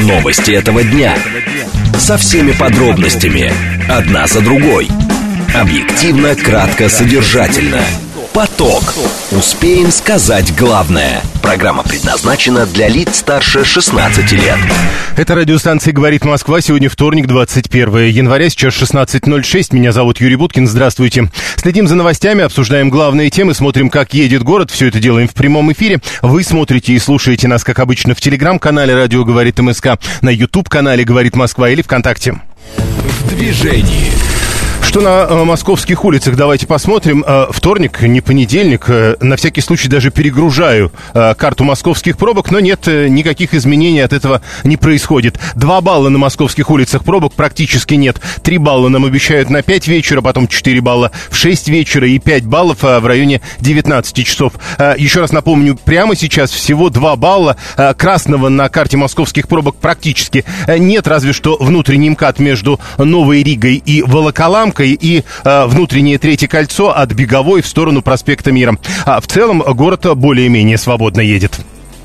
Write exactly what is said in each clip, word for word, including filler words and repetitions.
Новости этого дня. Со всеми подробностями. Одна за другой. Объективно, кратко, содержательно. Поток. Успеем сказать главное. Программа предназначена для лиц старше шестнадцати лет. Это радиостанция «Говорит Москва». Сегодня вторник, двадцать первое января, сейчас шестнадцать ноль шесть. Меня зовут Юрий Буткин. Здравствуйте. Следим за новостями, обсуждаем главные темы, смотрим, как едет город. Все это делаем в прямом эфире. Вы смотрите и слушаете нас, как обычно, в телеграм-канале «Радио говорит МСК», на ютуб-канале «Говорит Москва» или ВКонтакте. В движении. Что на э, московских улицах, давайте посмотрим. Э, вторник, не понедельник. Э, на всякий случай даже перегружаю э, карту московских пробок, но нет, э, никаких изменений от этого не происходит. Два балла на московских улицах пробок практически нет. Три балла нам обещают на пять вечера, потом четыре балла в шесть вечера и пять баллов э, в районе девятнадцати часов. Э, еще раз напомню, прямо сейчас всего два балла. Э, красного на карте московских пробок практически э, нет, разве что внутренний МКАД между Новой Ригой и Волоколамкой и э, внутреннее Третье кольцо от Беговой в сторону проспекта Мира. А в целом город более-менее свободно едет.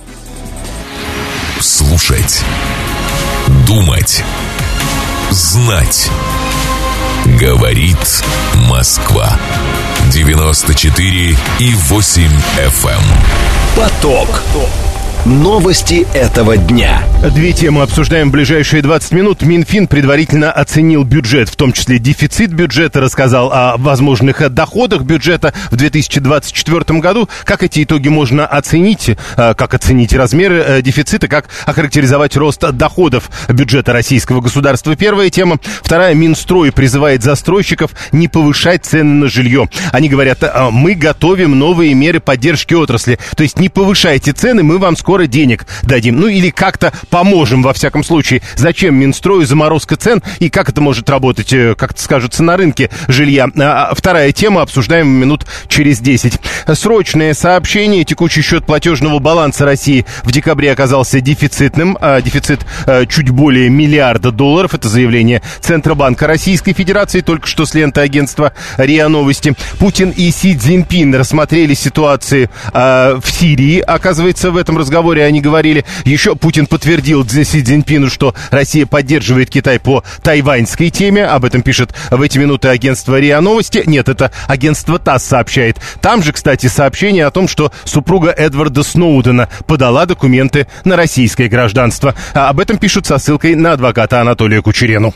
Слушать, думать, знать. Говорит Москва. девяносто четыре и восемь эф эм. Поток. Новости этого дня. Две темы обсуждаем в ближайшие двадцать минут. Минфин предварительно оценил бюджет, в том числе дефицит бюджета, рассказал о возможных доходах бюджета в две тысячи двадцать четвёртом году. Как эти итоги можно оценить, как оценить размеры дефицита, как охарактеризовать рост доходов бюджета российского государства. Первая тема. Вторая. Минстрой призывает застройщиков не повышать цены на жилье. Они говорят, мы готовим новые меры поддержки отрасли. То есть не повышайте цены, мы вам скоро денег дадим. Ну или как-то поможем, во всяком случае. Зачем Минстрою заморозка цен и как это может работать, как это скажется, на рынке жилья? А вторая тема, обсуждаем минут через десять. Срочное сообщение. Текущий счет платежного баланса России в декабре оказался дефицитным. А дефицит а, чуть более миллиарда долларов. Это заявление Центробанка Российской Федерации, только что с ленты агентства РИА Новости. Путин и Си Цзиньпин рассмотрели ситуацию а, в Сирии. Оказывается, в этом разговоре они говорили. Еще Путин подтвердил Си Цзиньпину, что Россия поддерживает Китай по тайваньской теме. Об этом пишет в эти минуты агентство РИА Новости. Нет, это агентство ТАСС сообщает. Там же, кстати, сообщение о том, что супруга Эдварда Сноудена подала документы на российское гражданство. А об этом пишут со ссылкой на адвоката Анатолия Кучерену.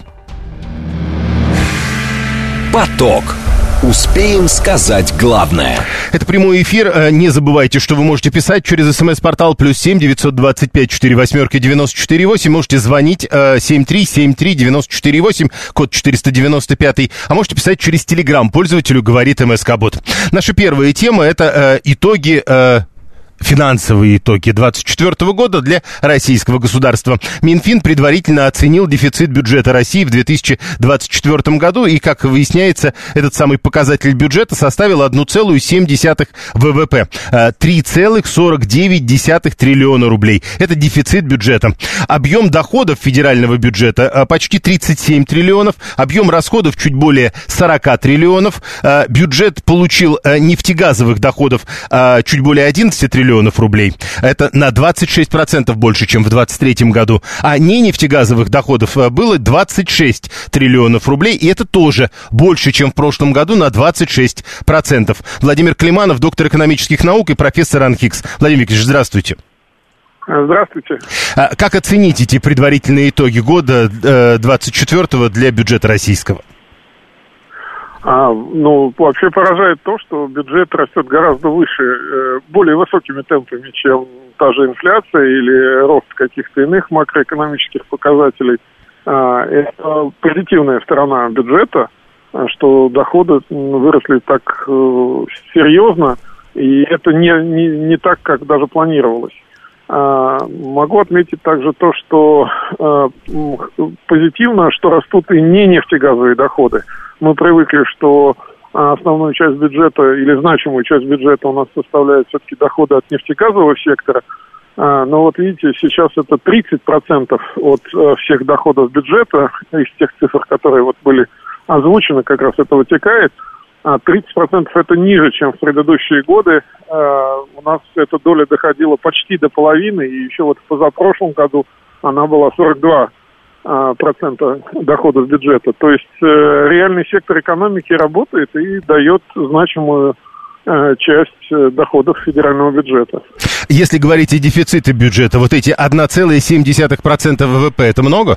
Поток. Успеем сказать главное. Это прямой эфир. Не забывайте, что вы можете писать через смс-портал плюс семь девятьсот двадцать пять четыре восьмерки девяносто четыре восемь. Можете звонить семь три семь три девяносто четыре восемь, код четыреста девяносто пять. А можете писать через телеграм пользователю «Говорит МСК-бот». Наша первая тема — это э, итоги... Э, финансовые итоги двадцать четвёртого года для российского государства. Минфин предварительно оценил дефицит бюджета России в две тысячи двадцать четвёртом году, и, как выясняется, этот самый показатель бюджета составил одна целая семь десятых ВВП. три целых сорок девять десятых триллиона рублей. Это дефицит бюджета. Объем доходов федерального бюджета почти тридцать семь триллионов, объем расходов чуть более сорок триллионов. Бюджет получил нефтегазовых доходов чуть более одиннадцать триллионов рублей. Это на двадцать шесть процентов больше, чем в двадцать третьем году. А не нефтегазовых доходов было двадцать шесть триллионов рублей, и это тоже больше, чем в прошлом году, на двадцать шесть процентов. Владимир Климанов, доктор экономических наук и профессор РАНХИКС. Владимир Викторович, здравствуйте. Здравствуйте. Как оценить эти предварительные итоги года двадцать четвёртого для бюджета российского? А, ну, вообще поражает то, что бюджет растет гораздо выше, э, более высокими темпами, чем та же инфляция или рост каких-то иных макроэкономических показателей. А, это позитивная сторона бюджета, что доходы выросли так э, серьезно, и это не, не, не так, как даже планировалось. А, могу отметить также то, что э, позитивно, что растут и не нефтегазовые доходы. Мы привыкли, что основную часть бюджета или значимую часть бюджета у нас составляют все-таки доходы от нефтегазового сектора. Но вот видите, сейчас это тридцать процентов от всех доходов бюджета, из тех цифр, которые вот были озвучены, как раз это вытекает. А тридцать процентов это ниже, чем в предыдущие годы. У нас эта доля доходила почти до половины, и еще вот в позапрошлом году она была сорок два процента доходов бюджета. То есть э, реальный сектор экономики работает и дает значимую э, часть доходов федерального бюджета. Если говорить о дефиците бюджета, вот эти одна целая семь десятых процента ВВП, это много?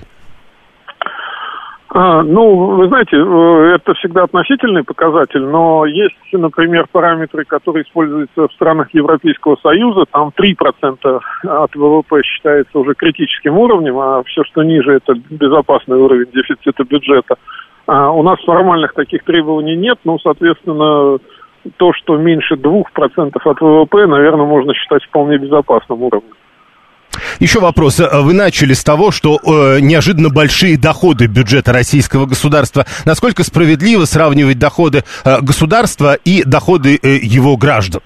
А, ну, вы знаете, это всегда относительный показатель, но есть, например, параметры, которые используются в странах Европейского Союза, там три процента от ВВП считается уже критическим уровнем, а все, что ниже, это безопасный уровень дефицита бюджета. А у нас формальных таких требований нет, ну, соответственно, то, что меньше двух процентов от ВВП, наверное, можно считать вполне безопасным уровнем. Еще вопрос. Вы начали с того, что э, неожиданно большие доходы бюджета российского государства. Насколько справедливо сравнивать доходы э, государства и доходы э, его граждан?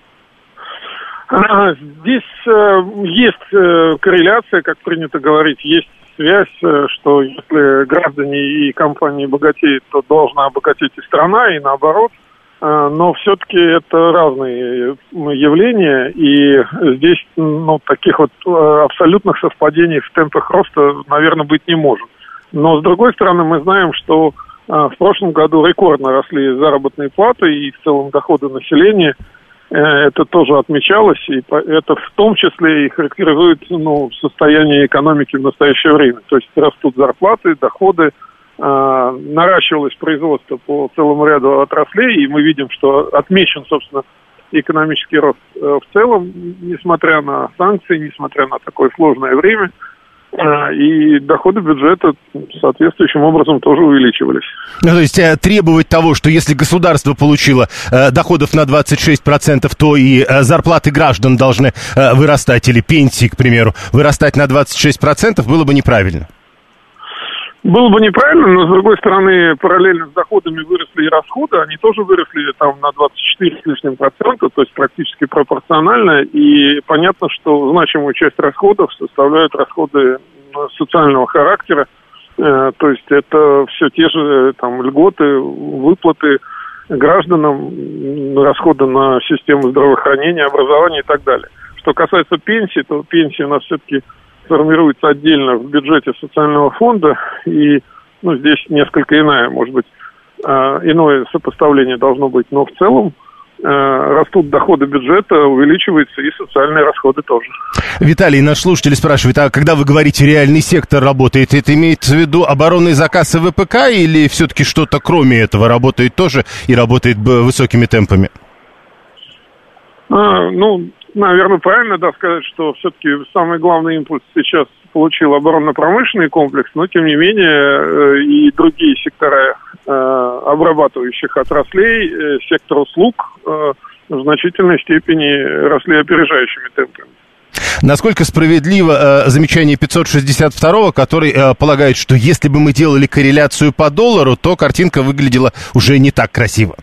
А, здесь э, есть э, корреляция, как принято говорить, есть связь, э, что если граждане и компании богатеют, то должна обогатеть и страна, и наоборот. Но все-таки это разные явления, и здесь ну, таких вот абсолютных совпадений в темпах роста, наверное, быть не может. Но, с другой стороны, мы знаем, что в прошлом году рекордно росли заработные платы и в целом доходы населения. Это тоже отмечалось, и это в том числе и характеризует ну, состояние экономики в настоящее время. То есть растут зарплаты, доходы, наращивалось производство по целому ряду отраслей, и мы видим, что отмечен, собственно, экономический рост в целом, несмотря на санкции, несмотря на такое сложное время, и доходы бюджета соответствующим образом тоже увеличивались. Ну, то есть требовать того, что если государство получило э, доходов на двадцать шесть процентов, то и э, зарплаты граждан должны э, вырастать, или пенсии, к примеру, вырастать на двадцать шесть процентов, было бы неправильно. Было бы неправильно, но, с другой стороны, параллельно с доходами выросли и расходы, они тоже выросли там на двадцать четыре с лишним процента, то есть практически пропорционально, и понятно, что значимую часть расходов составляют расходы социального характера, э, то есть это все те же там льготы, выплаты гражданам, расходы на систему здравоохранения, образования и так далее. Что касается пенсий, то пенсии у нас все-таки формируется отдельно в бюджете социального фонда, и ну, здесь несколько иная, может быть, э, иное сопоставление должно быть, но в целом э, растут доходы бюджета, увеличиваются и социальные расходы тоже. Виталий, наш слушатель спрашивает, а когда вы говорите реальный сектор работает, это имеется в виду оборонный заказ и ВПК, или все-таки что-то кроме этого работает тоже и работает высокими темпами? А, ну, наверное, правильно, да, сказать, что все-таки самый главный импульс сейчас получил оборонно-промышленный комплекс, но, тем не менее, и другие сектора обрабатывающих отраслей, сектор услуг в значительной степени росли опережающими темпами. Насколько справедливо э, замечание пятьсот шестьдесят второго, который э, полагает, что если бы мы делали корреляцию по доллару, то картинка выглядела уже не так красиво?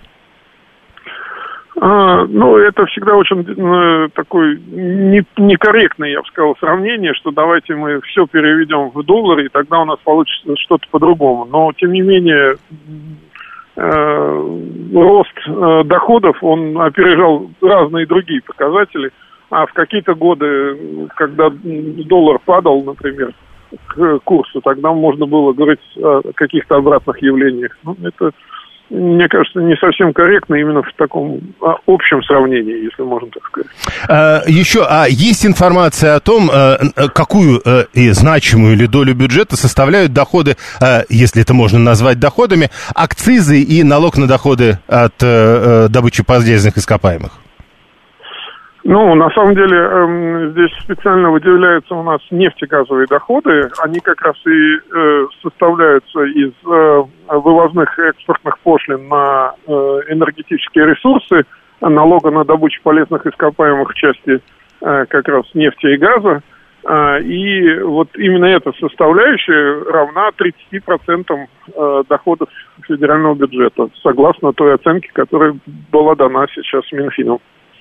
А, ну, это всегда очень э, такой не, некорректное, я бы сказал, сравнение, что давайте мы все переведем в доллары, и тогда у нас получится что-то по-другому. Но, тем не менее, э, рост э, доходов, он опережал разные другие показатели. А в какие-то годы, когда доллар падал, например, к курсу, тогда можно было говорить о каких-то обратных явлениях. Ну, это, мне кажется, не совсем корректно именно в таком общем сравнении, если можно так сказать. А, еще, а есть информация о том, какую и значимую ли долю бюджета составляют доходы, если это можно назвать доходами, акцизы и налог на доходы от добычи полезных ископаемых? Ну, на самом деле, э, здесь специально выделяются у нас нефтегазовые доходы. Они как раз и э, составляются из э, вывозных экспортных пошлин на э, энергетические ресурсы, налога на добычу полезных ископаемых в части э, как раз нефти и газа. Э, и вот именно эта составляющая равна тридцати процентам э, доходов федерального бюджета, согласно той оценке, которая была дана сейчас Минфином.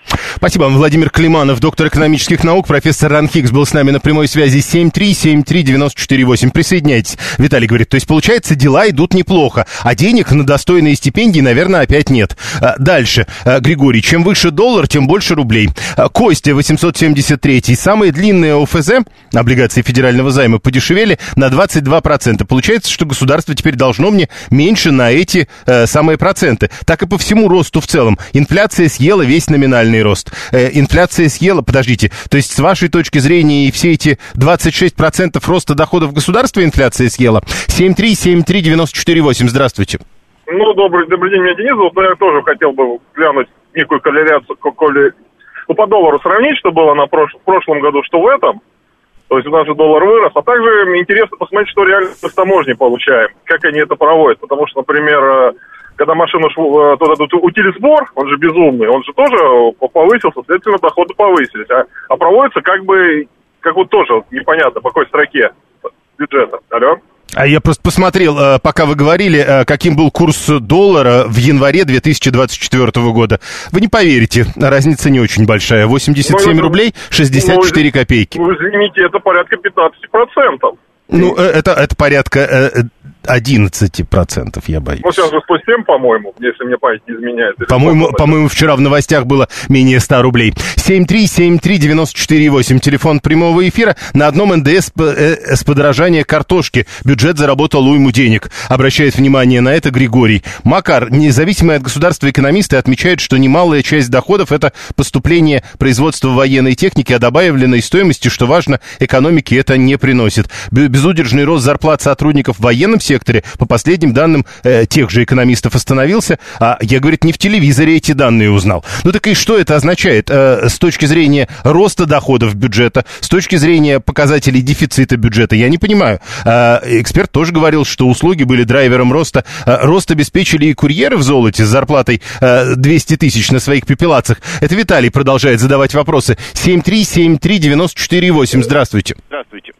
Спасибо вам. Владимир Климанов, доктор экономических наук, профессор РАНХИКС был с нами на прямой связи. семь три семь три девяносто четыре восемь. Присоединяйтесь. Виталий говорит, то есть, получается, дела идут неплохо, а денег на достойные стипендии, наверное, опять нет. Дальше. Григорий, чем выше доллар, тем больше рублей. Костя, восемьсот семьдесят три. Самые длинные ОФЗ, облигации федерального займа, подешевели на двадцать два процента. Получается, что государство теперь должно мне меньше на эти э, самые проценты. Так и по всему росту в целом. Инфляция съела весь номинальный рост. Э, инфляция съела, подождите, то есть с вашей точки зрения и все эти двадцать шесть процентов роста доходов государства инфляция съела? семь три семь три девяносто четыре восемь. Здравствуйте. Ну, добрый, добрый день, меня Денис. Вот я тоже хотел бы глянуть некую корреляцию, коли, ну, по доллару сравнить, что было на прош... в прошлом году, что в этом. То есть у нас же доллар вырос. А также мне интересно посмотреть, что реально мы с таможней получаем, как они это проводят. Потому что, например, когда машину шел, тот этот утилизбор, он же безумный, он же тоже повысился, следовательно, доходы повысились. А, а проводится как бы, как вот тоже вот непонятно, по какой строке бюджета. Алло? А я просто посмотрел, пока вы говорили, каким был курс доллара в январе две тысячи двадцать четвёртого года. Вы не поверите, разница не очень большая. восемьдесят семь рублей шестьдесят четыре копейки. Ну, извините, это порядка пятнадцать процентов. Ну, это, это порядка одиннадцать процентов, я боюсь. Ну, сейчас же сто семь, по-моему, если мне память не изменяет. По-моему, по-моему, вчера в новостях было менее ста рублей. семь три семь три девяносто четыре восемь, телефон прямого эфира. На одном эн дэ эс с подорожания картошки бюджет заработал уйму денег. Обращает внимание на это Григорий. Макар, независимые от государства экономисты, отмечают, что немалая часть доходов — это поступление производства военной техники, а добавленной стоимости, что важно, экономике это не приносит. Безудержный рост зарплат сотрудников в военном секторе, по последним данным э, тех же экономистов, остановился, а я, говорит, не в телевизоре эти данные узнал. Ну так и что это означает э, с точки зрения роста доходов бюджета, с точки зрения показателей дефицита бюджета? Я не понимаю. Э, эксперт тоже говорил, что услуги были драйвером роста. Э, рост обеспечили и курьеры в золоте с зарплатой э, двести тысяч на своих пепелацах. Это Виталий продолжает задавать вопросы. семь три семь три девяносто четыре восемь. Здравствуйте. Здравствуйте.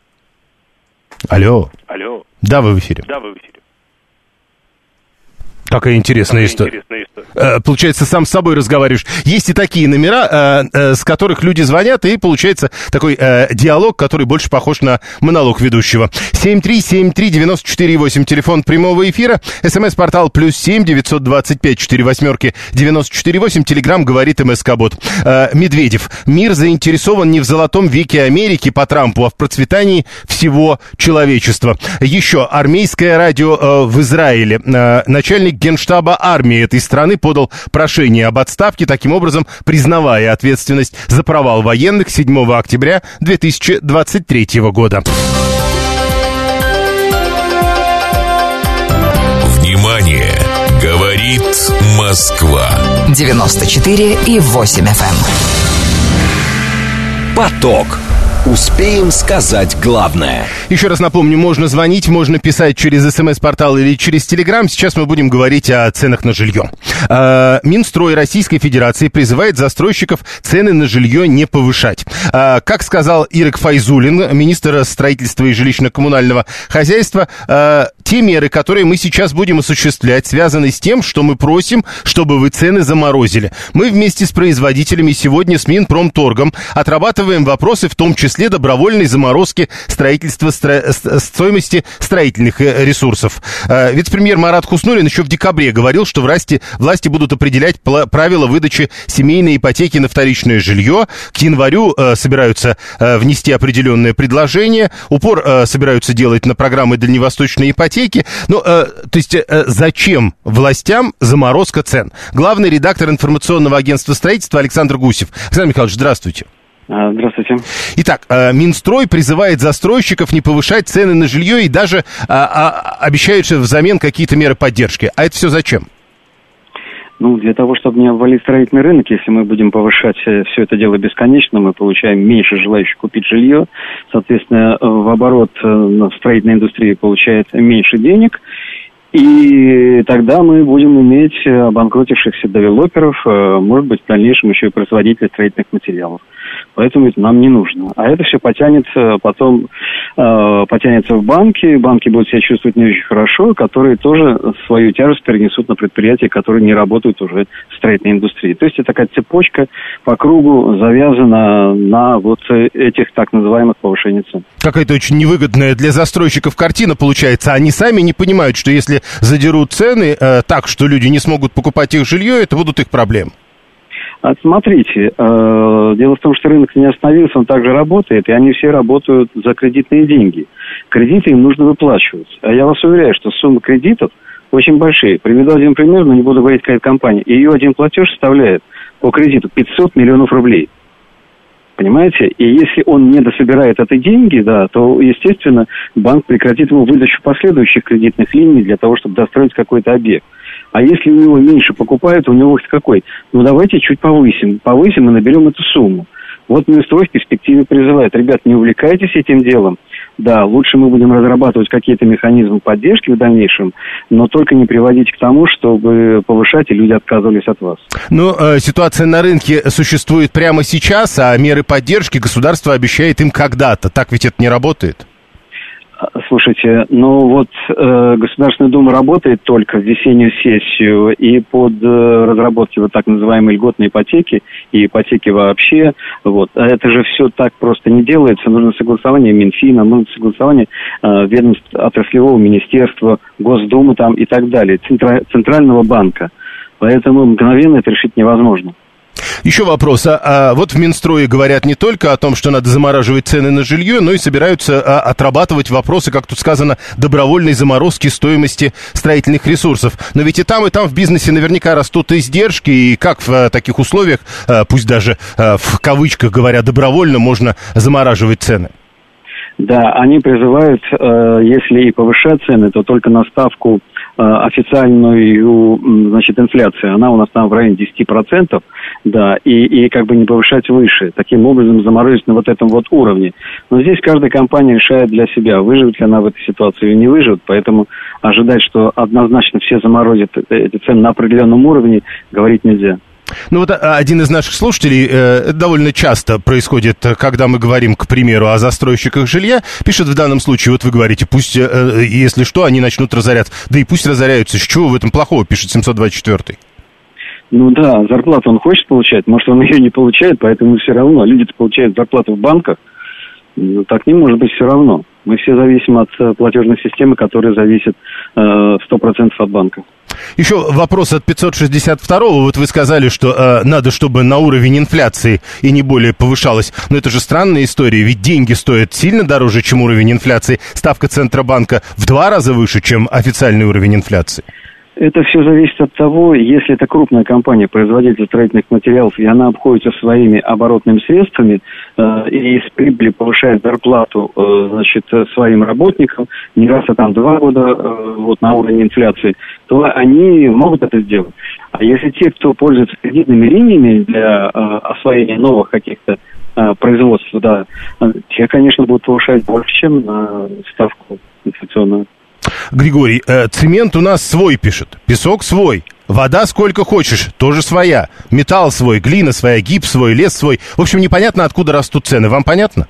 Алло. Алло. Да, вы в эфире. Да, вы в эфире. Такая интересная история. Интересная история. Получается, сам с собой разговариваешь. Есть и такие номера, с которых люди звонят, и получается такой диалог, который больше похож на монолог ведущего. семь три семь три девяносто четыре восемь, телефон прямого эфира, смс-портал плюс семь девятьсот двадцать пять четыре восьмерки девяносто четыре восемь, телеграм говорит МСК-бот. Медведев. Мир заинтересован не в золотом веке Америки по Трампу, а в процветании всего человечества. Еще армейское радио в Израиле. Начальник Генштаба армии этой страны подал прошение об отставке, таким образом признавая ответственность за провал военных седьмого октября две тысячи двадцать третьего года. Внимание! Говорит Москва. девяносто четыре и восемь эф эм. Поток. Успеем сказать главное. Еще раз напомню, можно звонить, можно писать через смс-портал или через телеграм. Сейчас мы будем говорить о ценах на жилье. А, Минстрой Российской Федерации призывает застройщиков цены на жилье не повышать. А, как сказал Ирек Файзуллин, министр строительства и жилищно-коммунального хозяйства, а, те меры, которые мы сейчас будем осуществлять, связаны с тем, что мы просим, чтобы вы цены заморозили. Мы вместе с производителями сегодня с Минпромторгом отрабатываем вопросы, в том числе числе добровольной заморозки строительства стро... стоимости строительных ресурсов. Вице-премьер Марат Хуснуллин еще в декабре говорил, что власти, власти будут определять правила выдачи семейной ипотеки на вторичное жилье. К январю э, собираются э, внести определенное предложение. Упор э, собираются делать на программы дальневосточной ипотеки. Но, э, то есть, э, зачем властям заморозка цен? Главный редактор информационного агентства строительства Александр Гусев. Александр Михайлович, здравствуйте. Здравствуйте. Итак, Минстрой призывает застройщиков не повышать цены на жилье и даже а, а, обещает взамен какие-то меры поддержки. А это все зачем? Ну, для того, чтобы не обвалить строительный рынок, если мы будем повышать все это дело бесконечно, мы получаем меньше желающих купить жилье, соответственно, в оборот в строительной индустрии получает меньше денег, и тогда мы будем иметь обанкротившихся девелоперов, может быть, в дальнейшем еще и производителей строительных материалов. Поэтому это нам не нужно. А это все потянет потом э, потянется в банки, банки будут себя чувствовать не очень хорошо, которые тоже свою тяжесть перенесут на предприятия, которые не работают уже в строительной индустрии. То есть это такая цепочка по кругу завязана на вот этих так называемых повышениях цен. Какая-то очень невыгодная для застройщиков картина получается. Они сами не понимают, что если задерут цены э, так, что люди не смогут покупать их жилье, это будут их проблемы. А смотрите, э, дело в том, что рынок не остановился, он также работает, и они все работают за кредитные деньги. Кредиты им нужно выплачивать. А я вас уверяю, что суммы кредитов очень большие. Приведу один пример, но не буду говорить, какая компания. Ее один платеж составляет по кредиту пятьсот миллионов рублей. Понимаете? И если он не дособирает эти деньги, да, то, естественно, банк прекратит ему выдачу последующих кредитных линий для того, чтобы достроить какой-то объект. А если у него меньше покупают, у него какой? Ну, давайте чуть повысим. Повысим и наберем эту сумму. Вот Минстрой в перспективе призывает. Ребят, не увлекайтесь этим делом. Да, лучше мы будем разрабатывать какие-то механизмы поддержки в дальнейшем, но только не приводить к тому, чтобы повышать, и люди отказывались от вас. Ну, э, ситуация на рынке существует прямо сейчас, а меры поддержки государство обещает им когда-то. Так ведь это не работает? Слушайте, ну вот э, Государственная Дума работает только в весеннюю сессию, и под э, разработки вот так называемой льготной ипотеки и ипотеки вообще, вот, а это же все так просто не делается, нужно согласование Минфина, нужно согласование э, ведомств отраслевого министерства, Госдумы там и так далее, Центра, Центрального банка, поэтому мгновенно это решить невозможно. Еще вопрос. А, а вот в Минстрое говорят не только о том, что надо замораживать цены на жилье, но и собираются а, отрабатывать вопросы, как тут сказано, добровольной заморозки стоимости строительных ресурсов. Но ведь и там, и там в бизнесе наверняка растут издержки, и как в а, таких условиях, а, пусть даже а, в кавычках говоря, добровольно можно замораживать цены? Да, они призывают, э, если и повышать цены, то только на ставку э, официальную, значит, инфляции. Она у нас там в районе десять процентов, да, и, и как бы не повышать выше. Таким образом заморозить на вот этом вот уровне. Но здесь каждая компания решает для себя, выживет ли она в этой ситуации или не выживет, поэтому ожидать, что однозначно все заморозят эти цены на определенном уровне, говорить нельзя. Ну вот один из наших слушателей, э, довольно часто происходит, когда мы говорим, к примеру, о застройщиках жилья, пишет в данном случае, вот вы говорите, пусть, э, если что, они начнут разоряться. Да и пусть разоряются, с чего в этом плохого, пишет семьсот двадцать четвёртый. Ну да, зарплату он хочет получать, может он ее не получает, поэтому все равно. Люди-то получают зарплату в банках, ну, так не может быть все равно. Мы все зависим от платежной системы, которая зависит э, сто процентов от банка. Еще вопрос от пятьсот шестьдесят второго. Вот вы сказали, что э, надо, чтобы на уровень инфляции и не более повышалось. Но это же странная история, ведь деньги стоят сильно дороже, чем уровень инфляции. Ставка Центробанка в два раза выше, чем официальный уровень инфляции. Это все зависит от того, если это крупная компания, производитель строительных материалов, и она обходится своими оборотными средствами э, и из прибыли повышает зарплату э, значит, своим работникам не раз, а там два года э, вот, на уровне инфляции, то они могут это сделать. А если те, кто пользуется кредитными линиями для э, освоения новых каких-то э, производств, да, те, конечно, будут повышать больше, чем на ставку инфляционную. Григорий, э, цемент у нас свой, пишет, песок свой, вода сколько хочешь, тоже своя, металл свой, глина своя, гипс свой, лес свой. В общем, непонятно, откуда растут цены. Вам понятно?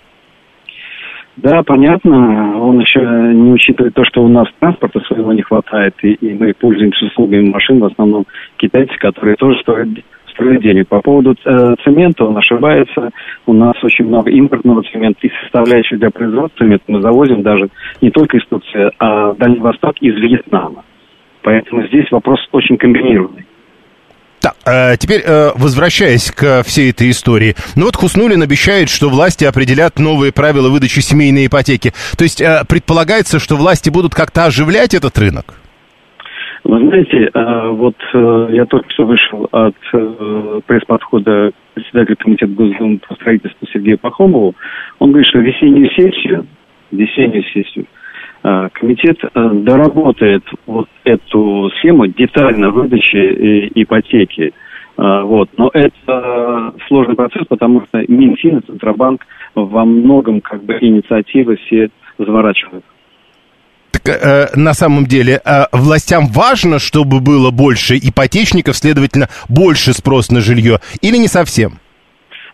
Да, понятно. Он еще не учитывает то, что у нас транспорта своего не хватает, и, и мы пользуемся услугами машин, в основном китайцы, которые тоже стоят, стоят денег. По поводу э, цемента он ошибается. У нас очень много импортного цемента и составляющих для производства цемента мы завозим даже не только из Турции, а в Дальний Восток из Вьетнама. Поэтому здесь вопрос очень комбинированный. Так, э, теперь э, возвращаясь к всей этой истории. Ну вот Хуснуллин обещает, что власти определят новые правила выдачи семейной ипотеки. То есть э, предполагается, что власти будут как-то оживлять этот рынок? Вы знаете, вот я только что вышел от пресс-подхода председателя комитета Госдумы по строительству Сергею Пахомову. Он говорит, что весеннюю сессию, весеннюю сессию комитет доработает вот эту схему детально выдачи ипотеки. Вот. Но это сложный процесс, потому что Минфин и Центробанк во многом как бы инициативы все заворачивают. Так, э, на самом деле, э, властям важно, чтобы было больше ипотечников, следовательно, больше спрос на жилье, или не совсем?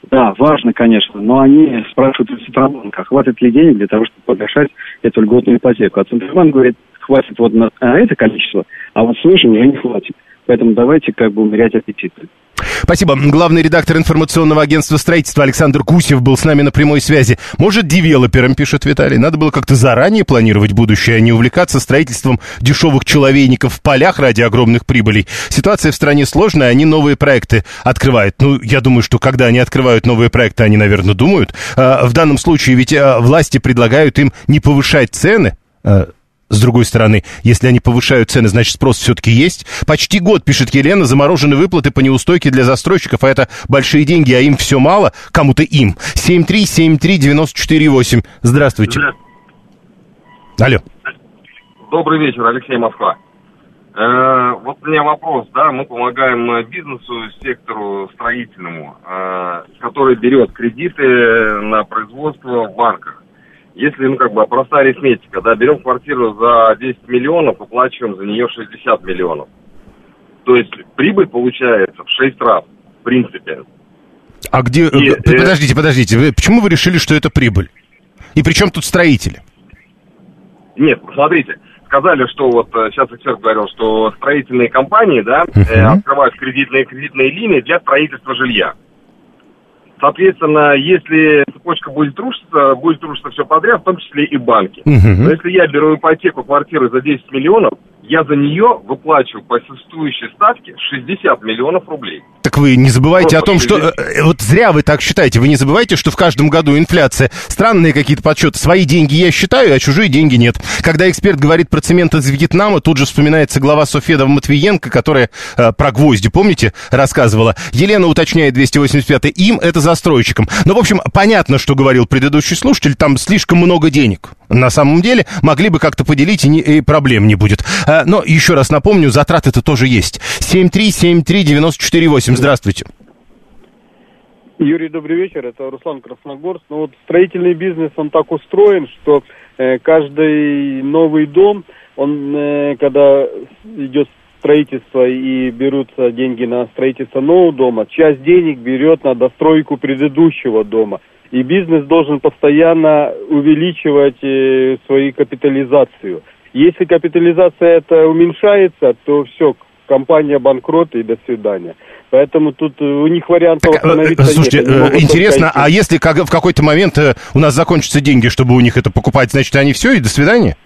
Да, важно, конечно, но они спрашивают у Центробанка, хватит ли денег для того, чтобы погашать эту льготную ипотеку. А Центробанк говорит, хватит вот на это количество, а вот свыше уже не хватит. Поэтому давайте как бы умерять аппетиты. Спасибо. Главный редактор информационного агентства строительства Александр Гусев был с нами на прямой связи. Может, девелоперам, пишет Виталий, надо было как-то заранее планировать будущее, а не увлекаться строительством дешевых человейников в полях ради огромных прибылей. Ситуация в стране сложная, они новые проекты открывают. Ну, я думаю, что когда они открывают новые проекты, они, наверное, думают. В данном случае ведь власти предлагают им не повышать цены. С другой стороны, если они повышают цены, значит, спрос все-таки есть. Почти год, пишет Елена, заморожены выплаты по неустойке для застройщиков, а это большие деньги, а им все мало, кому-то им. семь три семь три девяносто четыре восемь. Здравствуйте. Алло. Добрый вечер, Алексей, Москва. Э, вот у меня вопрос, да, мы помогаем бизнесу, сектору строительному, э, который берет кредиты на производство в банках. Если, ну, как бы, простая арифметика, да, берем квартиру за десять миллионов, оплачиваем за нее шестьдесят миллионов. То есть прибыль получается в шесть раз, в принципе. А где... И, подождите, э... подождите, вы, почему вы решили, что это прибыль? И при чем тут строители? Нет, смотрите, сказали, что вот сейчас эксперт говорил, что строительные компании, да, uh-huh. э, открывают кредитные, кредитные линии для строительства жилья. Соответственно, если цепочка будет рушиться, будет рушиться все подряд, в том числе и банки. Uh-huh. Но если я беру ипотеку квартиры за десять миллионов, я за нее выплачиваю по существующей ставке шестьдесят миллионов рублей. Так вы не забывайте Просто о том, шестьдесят... что... Вот зря вы так считаете. Вы не забывайте, что в каждом году инфляция. Странные какие-то подсчеты. Свои деньги я считаю, а чужие деньги нет. Когда эксперт говорит про цемент из Вьетнама, тут же вспоминается глава Софедова-Матвиенко, которая э, про гвозди, помните, рассказывала. Елена уточняет двести восемьдесят пятый. Им это застройщикам. Ну, в общем, понятно, что говорил предыдущий слушатель. Там слишком много денег. На самом деле, могли бы как-то поделить, и, не, и проблем не будет. А, но еще раз напомню, затраты-то тоже есть. семь три семь три девяносто четыре восемь. Здравствуйте. Юрий, добрый вечер. Это Руслан Красногорск. Ну, вот строительный бизнес, он так устроен, что э, каждый новый дом, он, э, когда идет строительство и берутся деньги на строительство нового дома, часть денег берет на достройку предыдущего дома. И бизнес должен постоянно увеличивать э, свою капитализацию. Если капитализация это уменьшается, то все, компания банкрот и до свидания. Поэтому тут у них вариантов так, остановиться слушайте, нет. Слушайте, интересно, а если как, в какой-то момент э, у нас закончатся деньги, чтобы у них это покупать, значит, они все, и до свидания?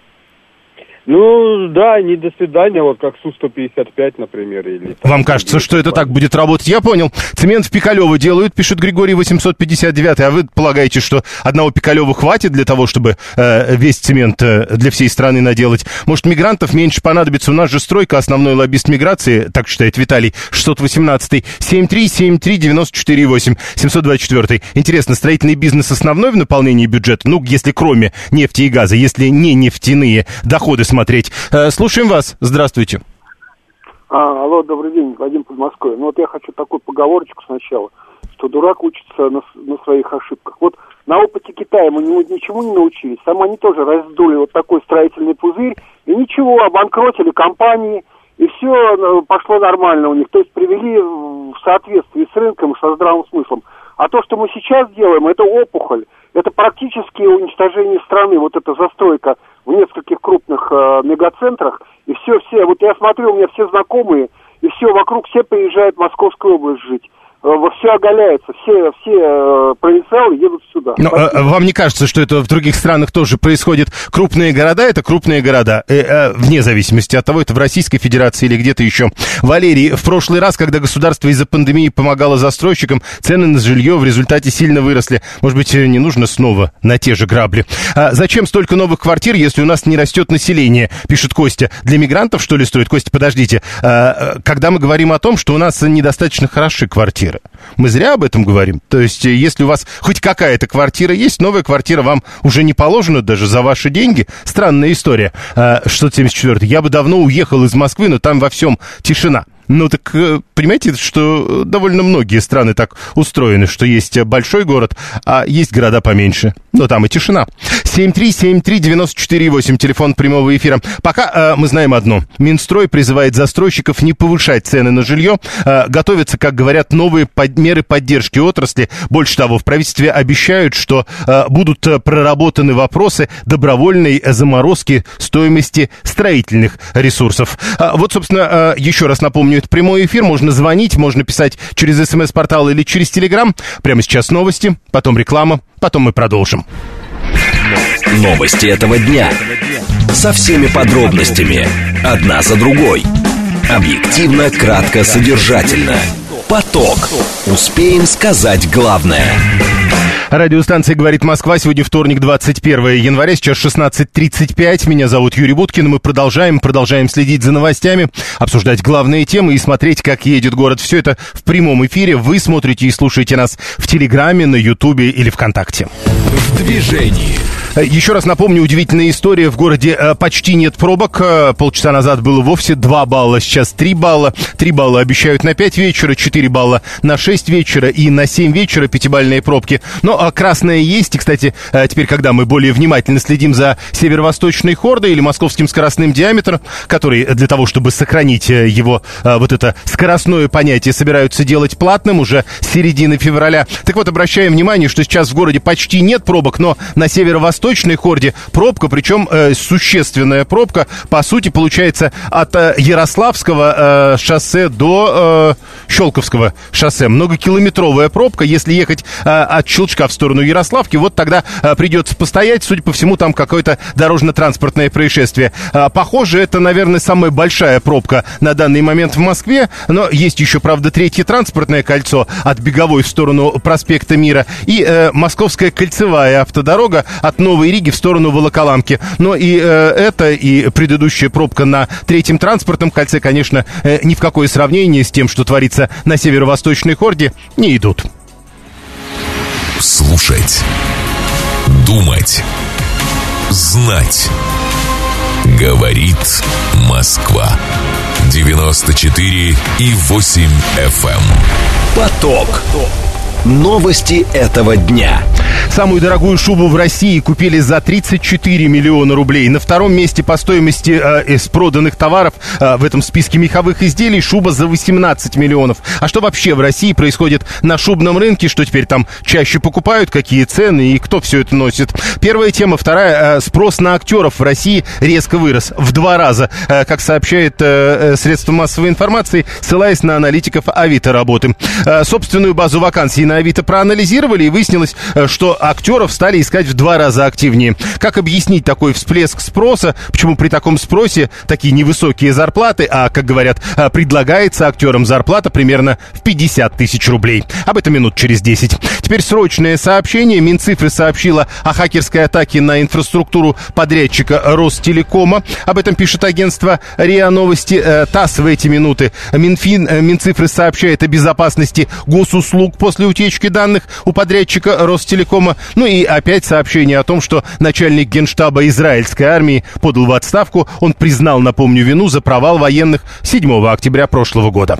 Ну, да, не до свидания, вот как Су сто пятьдесят пять, например. Или, там, вам кажется, что это так будет работать? Я понял. Цемент в Пикалево делают, пишет Григорий восемьсот пятьдесят девять, а вы полагаете, что одного Пикалева хватит для того, чтобы э, весь цемент э, для всей страны наделать? Может, мигрантов меньше понадобится? У нас же стройка, основной лоббист миграции, так считает Виталий, шестьсот восемнадцатый. семь три семь три девяносто четыре восемь. семьсот двадцать четыре. Интересно, строительный бизнес основной в наполнении бюджета? Ну, если кроме нефти и газа, если не нефтяные доходы смотреть. Слушаем вас. Здравствуйте. А, алло, добрый день, Вадим под Москвой. Ну вот я хочу такую поговорочку сначала, что дурак учится на, на своих ошибках. Вот на опыте Китая мы ничему не научились. Там они тоже раздули вот такой строительный пузырь, и ничего, обанкротили компании, и все пошло нормально у них. То есть привели в соответствии с рынком, со здравым смыслом. А то, что мы сейчас делаем, это опухоль. Это практически уничтожение страны, вот эта застройка в нескольких крупных э, мегацентрах. И все, все, вот я смотрю, у меня все знакомые, и все, вокруг все приезжают в Московскую область жить. Во все оголяется, все, все э, провинциалы едут сюда. Но э, вам не кажется, что это в других странах тоже происходит? Крупные города — это крупные города, э, э, вне зависимости от того, это в Российской Федерации или где-то еще. Валерий, в прошлый раз, когда государство из-за пандемии помогало застройщикам, цены на жилье в результате сильно выросли. Может быть, не нужно снова на те же грабли? А зачем столько новых квартир, если у нас не растет население, пишет Костя. Для мигрантов, что ли, строят? Костя, подождите. А, когда мы говорим о том, что у нас недостаточно хороши квартиры, мы зря об этом говорим. То есть, если у вас хоть какая-то квартира есть, новая квартира вам уже не положена даже за ваши деньги. Странная история. А, шестьсот семьдесят четвёртый. Я бы давно уехал из Москвы, но там во всем тишина. Ну так, понимаете, что довольно многие страны так устроены, что есть большой город, а есть города поменьше. Но там и тишина. семь три семь три девять четыре восемь, телефон прямого эфира. Пока э, мы знаем одно. Минстрой призывает застройщиков не повышать цены на жилье. Э, готовятся, как говорят, новые под, меры поддержки отрасли. Больше того, в правительстве обещают, что э, будут проработаны вопросы добровольной заморозки стоимости строительных ресурсов. Э, вот, собственно, э, еще раз напомню, это прямой эфир. Можно звонить, можно писать через смс-портал или через Телеграм. Прямо сейчас новости, потом реклама, потом мы продолжим. Новости этого дня. Со всеми подробностями. Одна за другой. Объективно, кратко, содержательно. Поток. Успеем сказать главное. Радиостанция «Говорит Москва». Сегодня вторник, двадцать первое января, сейчас шестнадцать тридцать пять. Меня зовут Юрий Буткин. Мы продолжаем, продолжаем следить за новостями, обсуждать главные темы и смотреть, как едет город. Все это в прямом эфире. Вы смотрите и слушаете нас в Телеграме, на Ютубе или ВКонтакте. В движении. Еще раз напомню, удивительная история. В городе почти нет пробок. Полчаса назад было вовсе два балла, сейчас три балла. три балла обещают на пять вечера, четыре балла на шесть вечера и на семь вечера пятибалльные пробки. Но красная есть. И, кстати, теперь, когда мы более внимательно следим за северо-восточной хордой или московским скоростным диаметром, который для того, чтобы сохранить его, вот это скоростное понятие, собираются делать платным уже с середины февраля. Так вот, обращаем внимание, что сейчас в городе почти нет пробок, но на северо-восточной Восточной хорде пробка, причем э, существенная пробка, по сути, получается от э, Ярославского э, шоссе до э, Щелковского шоссе. Многокилометровая пробка. Если ехать э, от Щелчка в сторону Ярославки, вот тогда э, придется постоять. Судя по всему, там какое-то дорожно-транспортное происшествие. Э, похоже, это, наверное, самая большая пробка на данный момент в Москве. Но есть еще, правда, третье транспортное кольцо от Беговой в сторону проспекта Мира и э, Московская кольцевая автодорога от Новой Риги в сторону Волоколамки. Но и э, это, и предыдущая пробка на третьем транспортном кольце, конечно, э, ни в какое сравнение с тем, что творится на северо-восточной хорде, не идут. Слушать. Думать. Знать. Говорит Москва. девяносто четыре и восемь эф эм. Поток. Новости этого дня. Самую дорогую шубу в России купили за тридцать четыре миллиона рублей. На втором месте по стоимости э, из проданных товаров э, в этом списке меховых изделий шуба за восемнадцать миллионов. А что вообще в России происходит на шубном рынке? Что теперь там чаще покупают? Какие цены и кто все это носит? Первая тема. Вторая. Э, спрос на актеров в России резко вырос в два раза. Э, как сообщает э, средства массовой информации, ссылаясь на аналитиков Авито работы. Э, собственную базу вакансий на Авито проанализировали, и выяснилось, что актеров стали искать в два раза активнее. Как объяснить такой всплеск спроса? Почему при таком спросе такие невысокие зарплаты, а, как говорят, предлагается актерам зарплата примерно в пятьдесят тысяч рублей? Об этом минут через десять. Теперь срочное сообщение. Минцифры сообщила о хакерской атаке на инфраструктуру подрядчика Ростелекома. Об этом пишет агентство РИА Новости. ТАСС в эти минуты. Минфин, Минцифры сообщает о безопасности госуслуг после утечки данных у подрядчика Ростелекома. Ну и опять сообщение о том, что начальник генштаба израильской армии подал в отставку. Он признал, напомню, вину за провал военных седьмого октября прошлого года.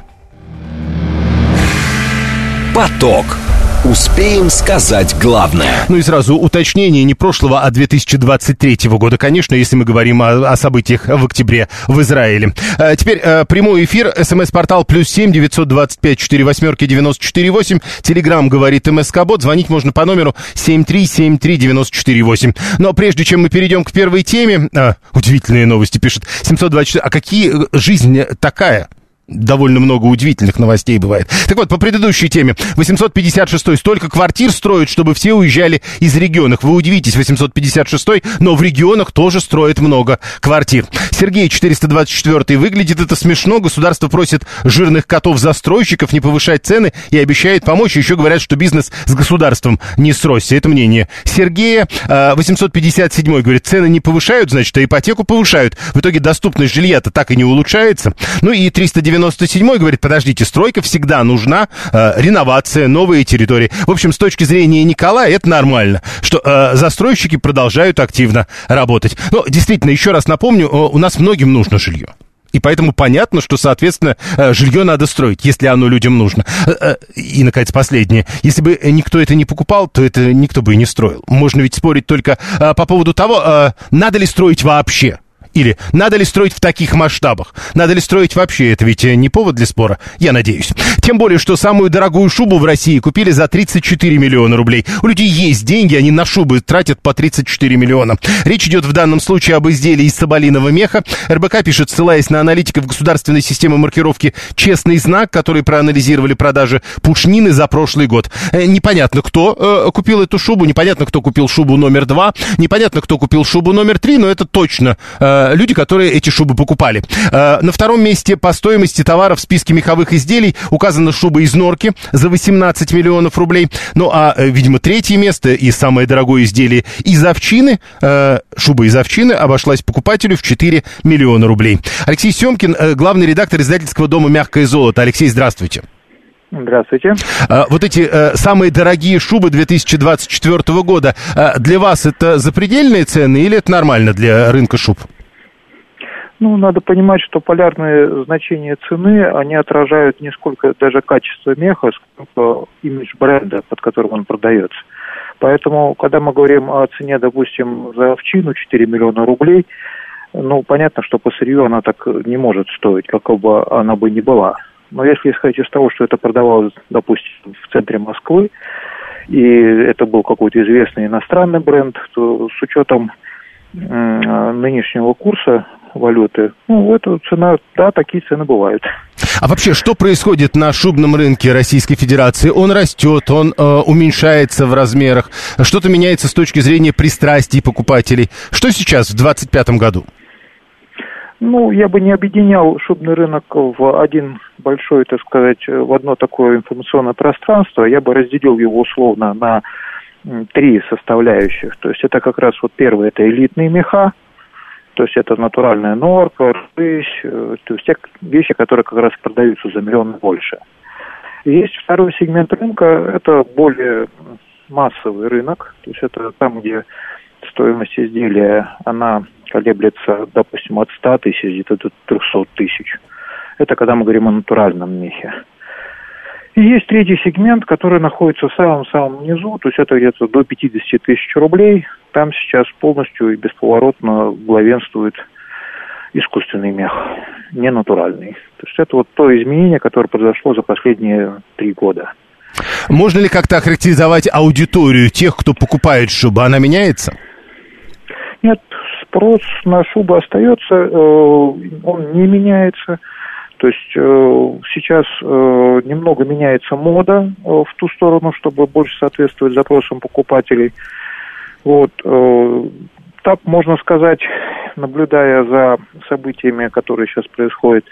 Поток. Успеем сказать главное. Ну и сразу уточнение не прошлого, а две тысячи двадцать третьего года, конечно, если мы говорим о, о событиях в октябре в Израиле. А теперь а, прямой эфир, смс-портал плюс семь девятьсот двадцать пять четыре восьмерки девяносто четыре восемь, телеграм говорит МСК-бот, звонить можно по номеру семь три семь три девяносто четыре восемь. Но прежде чем мы перейдем к первой теме, а, удивительные новости пишет семьсот двадцать четыре, а какие жизнь такая? Довольно много удивительных новостей бывает. Так вот, по предыдущей теме. восемьсот пятьдесят шестой. Столько квартир строят, чтобы все уезжали из регионов. Вы удивитесь, восемьсот пятьдесят шестой, но в регионах тоже строят много квартир. Сергей, четыреста двадцать четвёртый. Выглядит это смешно. Государство просит жирных котов-застройщиков не повышать цены и обещает помочь. Еще говорят, что бизнес с государством не сросся. Это мнение Сергея. восемьсот пятьдесят седьмой говорит, цены не повышают, значит, а ипотеку повышают. В итоге доступность жилья-то так и не улучшается. Ну и триста девяносто седьмой говорит, подождите, стройка всегда нужна, э, реновация, новые территории. В общем, с точки зрения Николая, это нормально, что э, застройщики продолжают активно работать. Но действительно, еще раз напомню, у нас многим нужно жилье. И поэтому понятно, что, соответственно, жилье надо строить, если оно людям нужно. И, наконец, последнее. Если бы никто это не покупал, то это никто бы и не строил. Можно ведь спорить только по поводу того, надо ли строить вообще. Или надо ли строить в таких масштабах? Надо ли строить вообще? Это ведь не повод для спора, я надеюсь. Тем более, что самую дорогую шубу в России купили за тридцать четыре миллиона рублей. У людей есть деньги, они на шубы тратят по тридцать четыре миллиона. Речь идет в данном случае об изделии из соболиного меха. эр бэ ка пишет, ссылаясь на аналитиков государственной системы маркировки «Честный знак», которые проанализировали продажи пушнины за прошлый год. Непонятно, кто э, купил эту шубу, непонятно, кто купил шубу номер два, непонятно, кто купил шубу номер три, но это точно... Э, люди, которые эти шубы покупали. На втором месте по стоимости товара в списке меховых изделий указана шуба из норки за восемнадцать миллионов рублей. Ну, а, видимо, третье место и самое дорогое изделие из овчины, шуба из овчины обошлась покупателю в четыре миллиона рублей. Алексей Семкин, главный редактор издательского дома «Мягкое золото». Алексей, здравствуйте. Здравствуйте. Вот эти э, самые дорогие шубы две тысячи двадцать четвёртого года, э, для вас это запредельные цены или это нормально для рынка шуб? Ну, надо понимать, что полярные значения цены, они отражают не сколько даже качество меха, сколько имидж бренда, под которым он продается. Поэтому, когда мы говорим о цене, допустим, за овчину четыре миллиона рублей, ну, понятно, что по сырью она так не может стоить, какой бы она бы ни была. Но если исходить из того, что это продавалось, допустим, в центре Москвы, и это был какой-то известный иностранный бренд, то с учетом э, нынешнего курса валюты, ну, эта цена, да, такие цены бывают. А вообще, что происходит на шубном рынке Российской Федерации? Он растет, он э, уменьшается в размерах, что-то меняется с точки зрения пристрастий покупателей. Что сейчас в двадцать пятом году? Ну, я бы не объединял шубный рынок в один большой, так сказать, в одно такое информационное пространство. Я бы разделил его условно на три составляющих. То есть это как раз вот первое, это элитные меха, то есть это натуральная норка, рысь, то есть те вещи, которые как раз продаются за миллион больше. Есть второй сегмент рынка, это более массовый рынок, то есть это там, где стоимость изделия, она колеблется, допустим, от ста тысяч где-то до трехсот тысяч. Это когда мы говорим о натуральном мехе. И есть третий сегмент, который находится в самом-самом низу, то есть это где-то до пятидесяти тысяч рублей. Там сейчас полностью и бесповоротно главенствует искусственный мех, не натуральный. То есть это вот то изменение, которое произошло за последние три года. Можно ли как-то охарактеризовать аудиторию тех, кто покупает шубу? Она меняется? Нет, спрос на шубу остается, он не меняется. То есть сейчас немного меняется мода в ту сторону, чтобы больше соответствовать запросам покупателей. Вот. Так можно сказать, наблюдая за событиями, которые сейчас происходят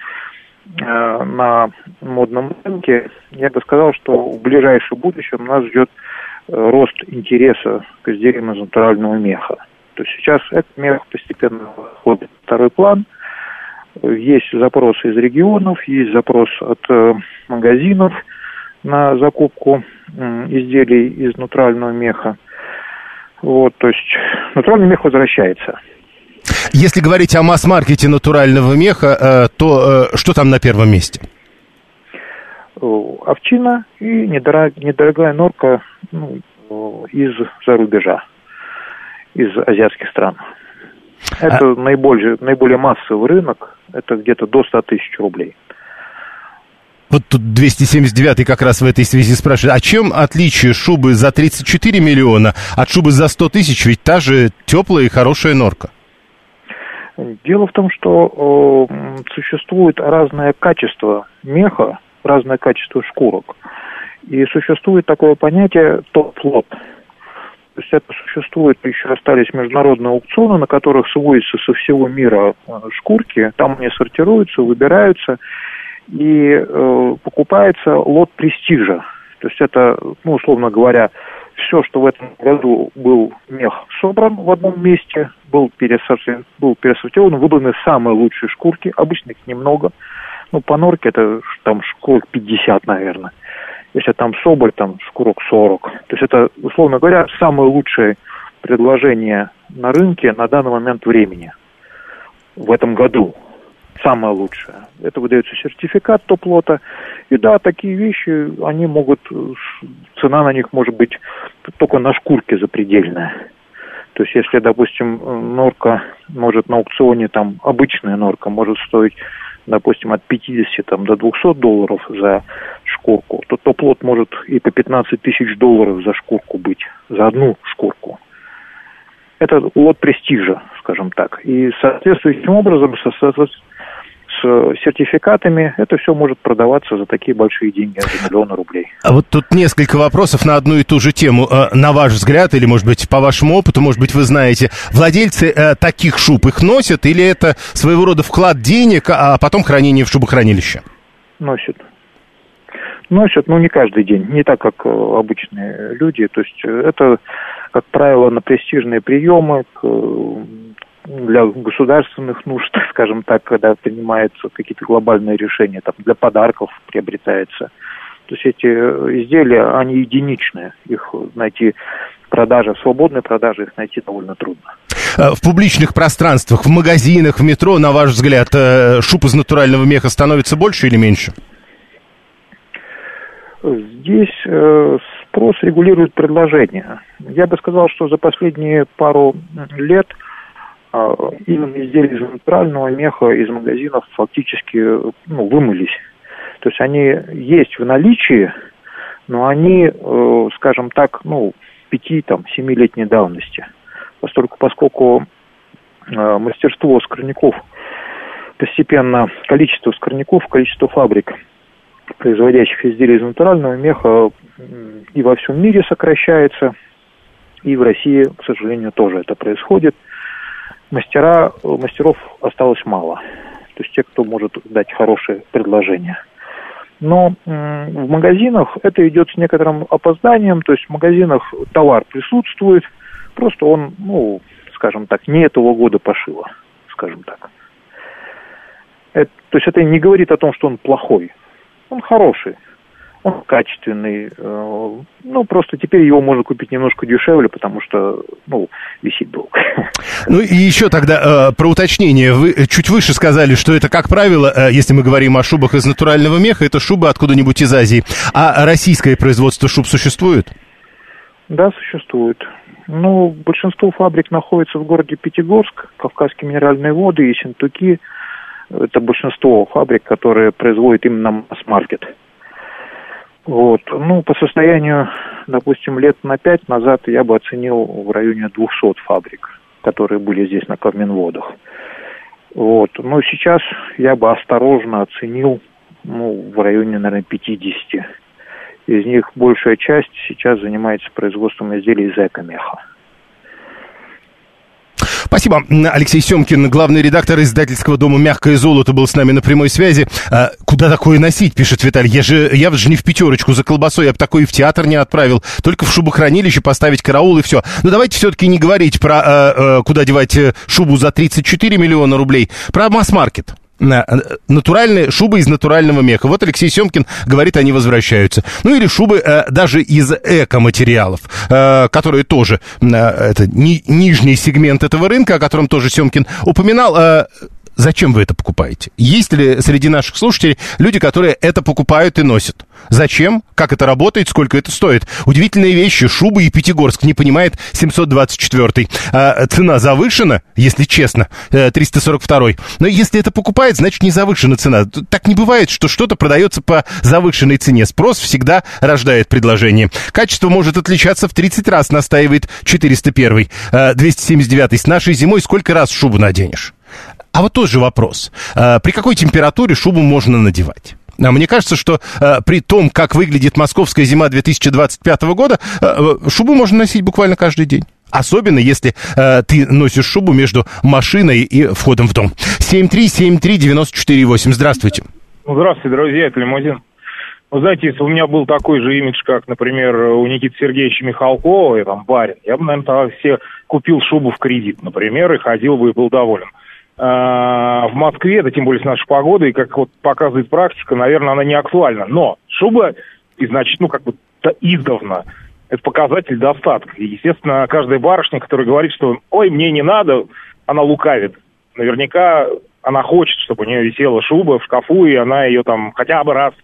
на модном рынке, я бы сказал, что в ближайшем будущем нас ждет рост интереса к изделиям из натурального меха. То есть сейчас этот мех постепенно входит в второй план. Есть запросы из регионов, есть запрос от э, магазинов на закупку э, изделий из натурального меха. Вот, то есть натуральный мех возвращается. Если говорить о масс-маркете натурального меха, э, то э, что там на первом месте? Овчина и недорог, недорогая норка, ну, из-за рубежа, из азиатских стран. Это а... наиболее, наиболее массовый рынок, это где-то до ста тысяч рублей. Вот тут двести семьдесят девятый как раз в этой связи спрашивает, а чем отличие шубы за тридцать четыре миллиона от шубы за сто тысяч, ведь та же теплая и хорошая норка? Дело в том, что э, существует разное качество меха, разное качество шкурок. И существует такое понятие топ-лот. То есть это существует, еще остались международные аукционы, на которых сводятся со всего мира шкурки, там они сортируются, выбираются, и э, покупается лот престижа. То есть это, ну, условно говоря, все, что в этом году был мех собран в одном месте, был пересортирован, был пересортирован, выбраны самые лучшие шкурки, обычно их немного, ну, по норке это там шкурок пятьдесят, наверное. Если там соболь, там шкурок сорок. То есть это, условно говоря, самое лучшее предложение на рынке на данный момент времени. В этом году. самое лучшее. Это выдается сертификат топ-лота. И да, такие вещи, они могут, цена на них может быть только на шкурке запредельная. То есть, если, допустим, норка может на аукционе, там, обычная норка может стоить, допустим, от пятидесяти там, до двухсот долларов за шкурку, то топ-лот может и по пятнадцать тысяч долларов за шкурку быть, за одну шкурку. Это лот престижа, скажем так. И соответствующим образом, со, со, с сертификатами, это все может продаваться за такие большие деньги, за миллионы рублей. А вот тут несколько вопросов на одну и ту же тему. На ваш взгляд, или, может быть, по вашему опыту, может быть, вы знаете, владельцы таких шуб их носят, или это своего рода вклад денег, а потом хранение в шубохранилище? Носят. Носят, но не каждый день, не так, как обычные люди. То есть это, как правило, на престижные приемы, для государственных нужд, скажем так, когда принимаются какие-то глобальные решения, там, для подарков приобретается. То есть эти изделия, они единичные. Их найти в продаже, в свободной продаже их найти довольно трудно. В публичных пространствах, в магазинах, в метро, на ваш взгляд, шуб из натурального меха становится больше или меньше? Здесь э, спрос регулирует предложение. Я бы сказал, что за последние пару лет э, именно изделия из натурального меха из магазинов фактически ну, вымылись. То есть они есть в наличии, но они, э, скажем так, ну, пяти-семилетней давности. Поскольку, поскольку э, мастерство скорняков постепенно, количество скорняков, количество фабрик, производящих изделия из натурального меха, и во всем мире сокращается, и в России, к сожалению, тоже это происходит. Мастера, мастеров осталось мало, то есть те, кто может дать хорошее предложение. Но м- в магазинах это идет с некоторым опозданием, то есть в магазинах товар присутствует, просто он, ну, скажем так, не этого года пошива, скажем так. Это, то есть это не говорит о том, что он плохой. Он хороший, он качественный, э, ну, просто теперь его можно купить немножко дешевле, потому что, ну, висит долго. Ну, и еще тогда э, про уточнение. Вы чуть выше сказали, что это, как правило, э, если мы говорим о шубах из натурального меха, это шубы откуда-нибудь из Азии. А российское производство шуб существует? Да, существует. Ну, большинство фабрик находится в городе Пятигорск, Кавказские минеральные воды, Ессентуки. Это большинство фабрик, которые производят именно масс-маркет. Вот. Ну, по состоянию, допустим, лет на пять назад я бы оценил в районе двухсот фабрик, которые были здесь на Кавминводах. Вот. Но сейчас я бы осторожно оценил, ну, в районе, наверное, пятидесяти. Из них большая часть сейчас занимается производством изделий из эко-меха. Спасибо. Алексей Семкин, главный редактор издательского дома «Мягкое золото», был с нами на прямой связи. А, куда такое носить, пишет Виталий. Я же, я же не в пятерочку за колбасой, я бы такое и в театр не отправил. Только в шубохранилище поставить караул и все. Но давайте все-таки не говорить про а, а, куда девать шубу за тридцать четыре миллиона рублей, про масс-маркет. Натуральные шубы из натурального меха. Вот Алексей Семкин говорит, они возвращаются. Ну или шубы э, даже из эко-материалов, э, которые тоже э, это ни, нижний сегмент этого рынка, о котором тоже Семкин упоминал. Э, Зачем вы это покупаете? Есть ли среди наших слушателей люди, которые это покупают и носят? Зачем? Как это работает? Сколько это стоит? Удивительные вещи. Шубы и Пятигорск не понимает семьсот двадцать четвёртый. А, цена завышена, если честно, триста сорок второй. Но если это покупает, значит не завышена цена. Так не бывает, что что-то продается по завышенной цене. Спрос всегда рождает предложение. Качество может отличаться в тридцать раз, настаивает четыреста первый. двести семьдесят девятый. С нашей зимой сколько раз шубу наденешь? А вот тот же вопрос. При какой температуре шубу можно надевать? Мне кажется, что при том, как выглядит московская зима две тысячи двадцать пятого года, шубу можно носить буквально каждый день. Особенно, если ты носишь шубу между машиной и входом в дом. семь три семь три девять четыре восемь. Здравствуйте. Здравствуйте, друзья, это Лимузин. Вы знаете, если у меня был такой же имидж, как, например, у Никиты Сергеевича Михалкова, я там барин, я бы, наверное, тогда все купил шубу в кредит, например, и ходил бы и был доволен. В Москве, да тем более с нашей погодой, как вот показывает практика, наверное, она не актуальна. Но шуба, и значит, ну, как бы издавна, это показатель достатка. И, естественно, каждая барышня, которая говорит, что «ой, мне не надо», она лукавит. Наверняка она хочет, чтобы у нее висела шуба в шкафу, и она ее там хотя бы раз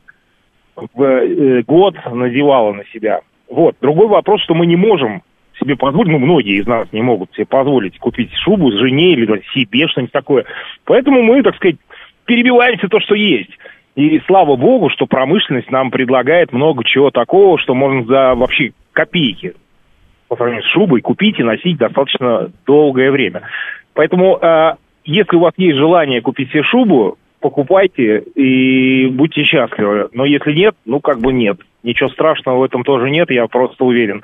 в год надевала на себя. Вот. Другой вопрос, что мы не можем себе позволить, ну, многие из нас не могут себе позволить купить шубу жене или себе, что-нибудь такое. Поэтому мы, так сказать, перебиваемся то, что есть. И слава богу, что промышленность нам предлагает много чего такого, что можно за вообще копейки по сравнению с шубой купить и носить достаточно долгое время. Поэтому, э, если у вас есть желание купить себе шубу, покупайте и будьте счастливы. Но если нет, ну как бы нет. Ничего страшного в этом тоже нет, я просто уверен.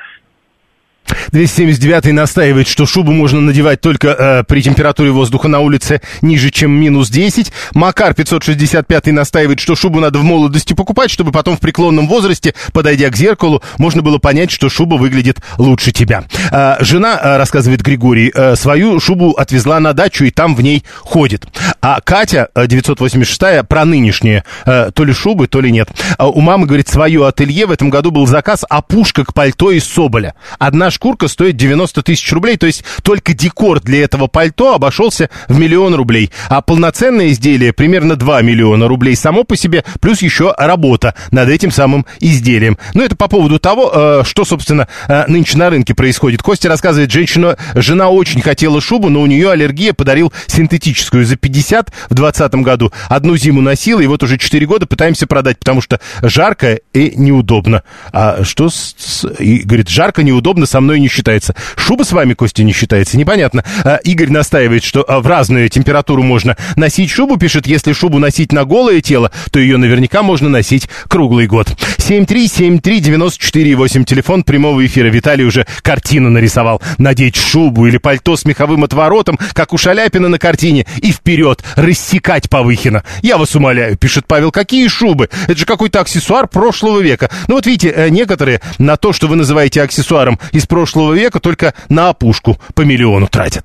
двести семьдесят девятый настаивает, что шубу можно надевать только э, при температуре воздуха на улице ниже, чем минус десять. Макар пятьсот шестьдесят пятый настаивает, что шубу надо в молодости покупать, чтобы потом в преклонном возрасте, подойдя к зеркалу, можно было понять, что шуба выглядит лучше тебя. Э, жена, э, рассказывает Григорий, э, свою шубу отвезла на дачу и там в ней ходит. А Катя, э, девятьсот восемьдесят шестая, про нынешние, э, то ли шубы, то ли нет. А у мамы, говорит, свое ателье. В этом году был заказ опушка к пальто из соболя. Одна шкурка стоит девяносто тысяч рублей, то есть только декор для этого пальто обошелся в миллион рублей. А полноценное изделие примерно два миллиона рублей само по себе, плюс еще работа над этим самым изделием. Ну, это по поводу того, что, собственно, нынче на рынке происходит. Костя рассказывает, женщина, жена очень хотела шубу, но у нее аллергия, подарил синтетическую за пятьдесят в двадцатом году. Одну зиму носила, и вот уже четыре года пытаемся продать, потому что жарко и неудобно. А что с... И, говорит, жарко, неудобно, со мной не считается. Шуба с вами, Костя, не считается? Непонятно. А, Игорь настаивает, что а, в разную температуру можно носить шубу. Пишет, если шубу носить на голое тело, то ее наверняка можно носить круглый год. семь три семь три девяносто четыре восемь. Телефон прямого эфира. Виталий уже картину нарисовал. Надеть шубу или пальто с меховым отворотом, как у Шаляпина на картине, и вперед рассекать Павыхина. Я вас умоляю, пишет Павел, какие шубы? Это же какой-то аксессуар прошлого века. Ну вот видите, некоторые на то, что вы называете аксессуаром из прошлого века, только на опушку по миллиону тратят.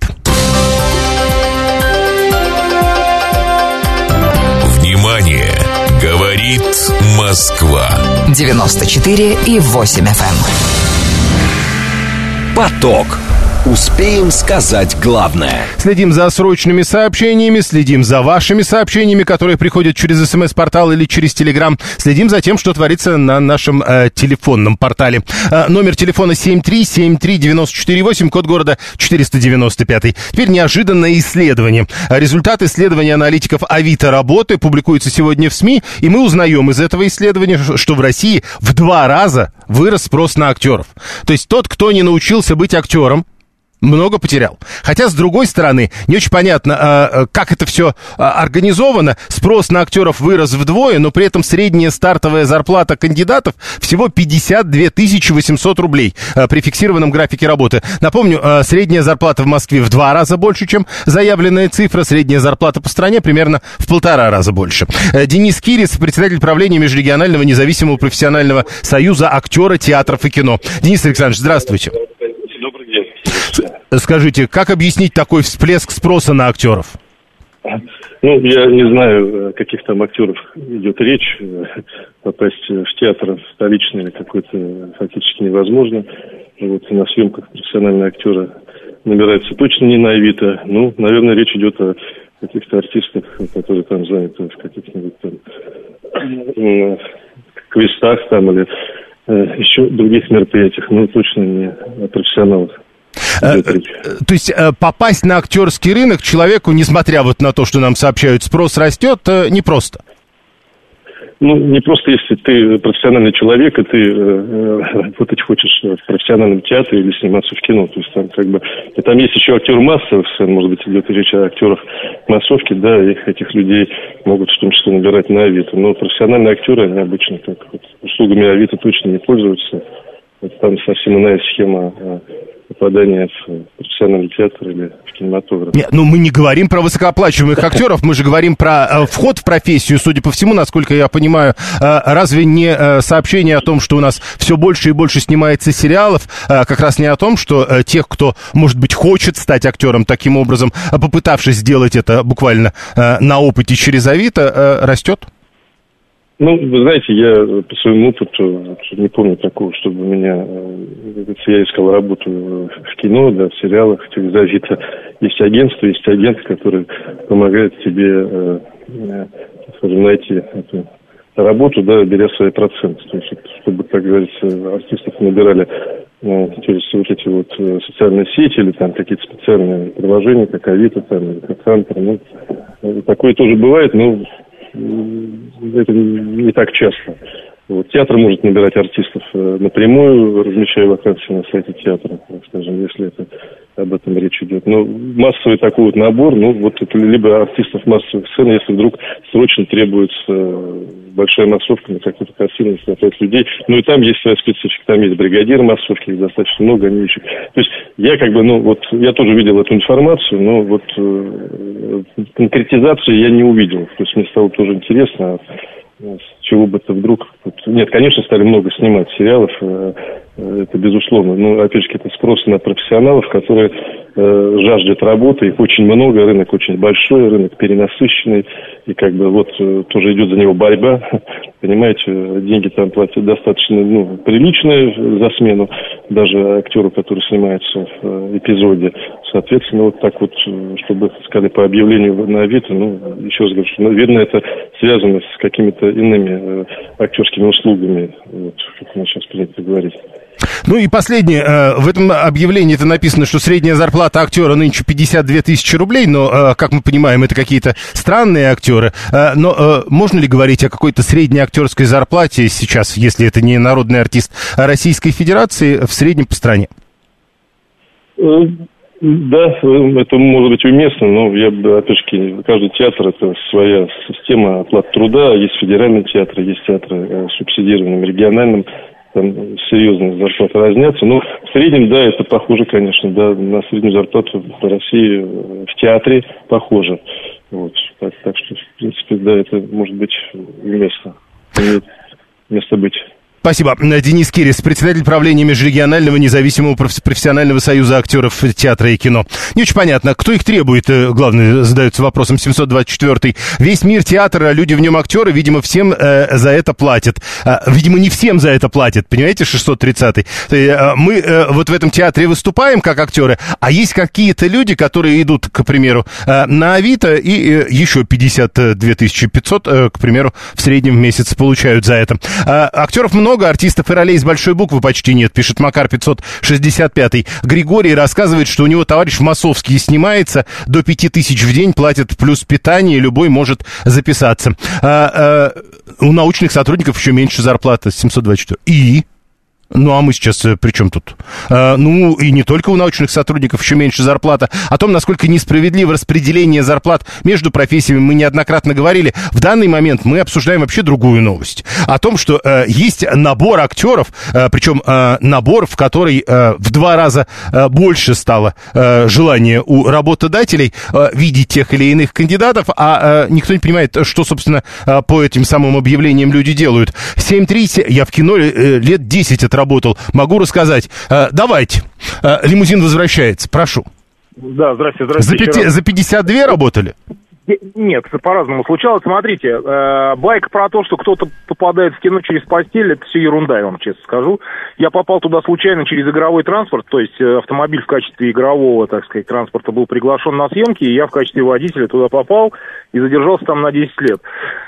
Внимание! Говорит Москва. девяносто четыре и восемь эф эм. Поток. Успеем сказать главное. Следим за срочными сообщениями, следим за вашими сообщениями, которые приходят через СМС-портал или через Телеграм. Следим за тем, что творится на нашем э, телефонном портале. Э, номер телефона семь три семь три девяносто четыре восемь, код города четыреста девяносто пять. Теперь неожиданное исследование. Результат исследования аналитиков Авито работы публикуется сегодня в СМИ, и мы узнаем из этого исследования, что в России в два раза вырос спрос на актеров. То есть тот, кто не научился быть актером, много потерял. Хотя, с другой стороны, не очень понятно, как это все организовано. Спрос на актеров вырос вдвое, но при этом средняя стартовая зарплата кандидатов всего пятьдесят две тысячи восемьсот рублей при фиксированном графике работы. Напомню, средняя зарплата в Москве в два раза больше, чем заявленная цифра. Средняя зарплата по стране примерно в полтора раза больше. Денис Кирис, председатель правления Межрегионального независимого профессионального союза актера театров и кино. Денис Александрович, здравствуйте. Добрый день. Скажите, как объяснить такой всплеск спроса на актеров? Ну, я не знаю, о каких там актеров идет речь. Попасть в театр столичный какой-то фактически невозможно. Вот на съемках профессиональные актеры набираются точно не на Авито. Ну, наверное, речь идет о каких-то артистах, которые там заняты в каких-нибудь там квестах там или еще других мероприятиях. Ну, точно не о профессионалах. То есть попасть на актерский рынок человеку, несмотря вот на то, что нам сообщают, спрос растет, непросто. Ну, не просто, если ты профессиональный человек, и ты э, работать хочешь в профессиональном театре или сниматься в кино. То есть там как бы... И там есть еще актеры массовых сцен, может быть, идет речь о актерах массовки, да, их, этих людей могут в том числе набирать на Авито. Но профессиональные актеры, они обычно так вот, услугами Авито точно не пользуются. Это там совсем иная схема попадания в профессиональный театр или в кинематограф. Нет, ну мы не говорим про высокооплачиваемых актеров, мы же говорим про э, вход в профессию, судя по всему, насколько я понимаю. Э, разве не э, сообщение о том, что у нас все больше и больше снимается сериалов, э, как раз не о том, что э, тех, кто, может быть, хочет стать актером таким образом, э, попытавшись сделать это буквально э, на опыте через Авито, э, растет? Ну, вы знаете, я по своему опыту не помню такого, чтобы у меня, я искал работу в кино, да, в сериалах, в телезавита. Есть агентство, есть агент, который помогает тебе, скажем, найти эту работу, да, беря свои проценты. То есть, чтобы, как говорится, артистов набирали через вот эти вот социальные сети или там какие-то специальные приложения, как Авито, там, или как Хантер. Ну, такое тоже бывает, но это не так часто. Вот. Театр может набирать артистов напрямую, размещая вакансии на сайте театра, скажем, если это об этом речь идет. Но массовый такой вот набор, ну, вот это либо артистов массовых сцен, если вдруг срочно требуется большая массовка на какую-то картину, если хватает людей. Ну, и там есть своя специфика, там есть бригадир массовки, их достаточно много, они ищут. То есть я как бы, ну, вот, я тоже видел эту информацию, но вот э, конкретизацию я не увидел. То есть мне стало тоже интересно, с чего бы это вдруг... Нет, конечно, стали много снимать сериалов, это безусловно. Но, опять же, это спрос на профессионалов, которые э, жаждут работы. Их очень много, рынок очень большой, рынок перенасыщенный. И как бы вот э, тоже идет за него борьба. Понимаете, деньги там платят достаточно, ну, приличные за смену. Даже актеру, который снимается в э, эпизоде. Соответственно, вот так вот, чтобы, сказали, по объявлению на Авито, ну, еще раз говорю, что, наверное, это связано с какими-то иными э, актерскими услугами, вот, как у нас сейчас принято говорить. Ну и последнее. В этом объявлении это написано, что средняя зарплата актера нынче пятьдесят две тысячи рублей, но, как мы понимаем, это какие-то странные актеры. Но можно ли говорить о какой-то средней актерской зарплате сейчас, если это не народный артист Российской Федерации, в среднем по стране? Да, это может быть уместно, но я бы, опять же, каждый театр — это своя система оплаты труда. Есть федеральные театры, есть театры субсидированным, региональным. Там серьезно зарплаты разнятся. Но в среднем, да, это похоже, конечно, да, на среднюю зарплату по России в театре похоже. Вот. Так, так что, в принципе, да, это может быть уместно. Имеет место быть. Спасибо. Денис Кирис, председатель правления Межрегионального независимого профессионального союза актеров театра и кино. Не очень понятно, кто их требует, главное, задается вопросом семьсот двадцать четвёртый. Весь мир театра, люди в нем актеры, видимо, всем э, за это платят. Э, видимо, не всем за это платят, понимаете, шестьсот тридцатый. Э, мы э, вот в этом театре выступаем как актеры, а есть какие-то люди, которые идут, к примеру, э, на Авито и э, еще пятьдесят две тысячи пятьсот, э, к примеру, в среднем в месяц получают за это. Э, актеров много. Артистов и ролей с большой буквы почти нет, пишет Макар пятьсот шестьдесят пятый. Григорий рассказывает, что у него товарищ в массовский снимается, до пяти тысяч в день платят плюс питание, любой может записаться. А, а, у научных сотрудников еще меньше зарплата, семьсот двадцать четыре. И... Ну, а мы сейчас при чем тут? А, ну, и не только у научных сотрудников еще меньше зарплата. О том, насколько несправедливо распределение зарплат между профессиями, мы неоднократно говорили. В данный момент мы обсуждаем вообще другую новость. О том, что э, есть набор актеров, э, причем э, набор, в который э, в два раза э, больше стало э, желание у работодателей э, видеть тех или иных кандидатов, а э, никто не понимает, что, собственно, э, по этим самым объявлениям люди делают. семь тридцать, я в кино э, лет десять это работал, могу рассказать. Э, давайте. Э, лимузин возвращается, прошу. Да, здрасте, здрасте. За, пяти, за пятьдесят два работали? Нет, по-разному случалось. Смотрите, э, байка про то, что кто-то попадает в кино через постель, это все ерунда, я вам честно скажу. Я попал туда случайно через игровой транспорт, то есть автомобиль в качестве игрового, так сказать, транспорта был приглашен на съемки, и я в качестве водителя туда попал и задержался там на десять лет.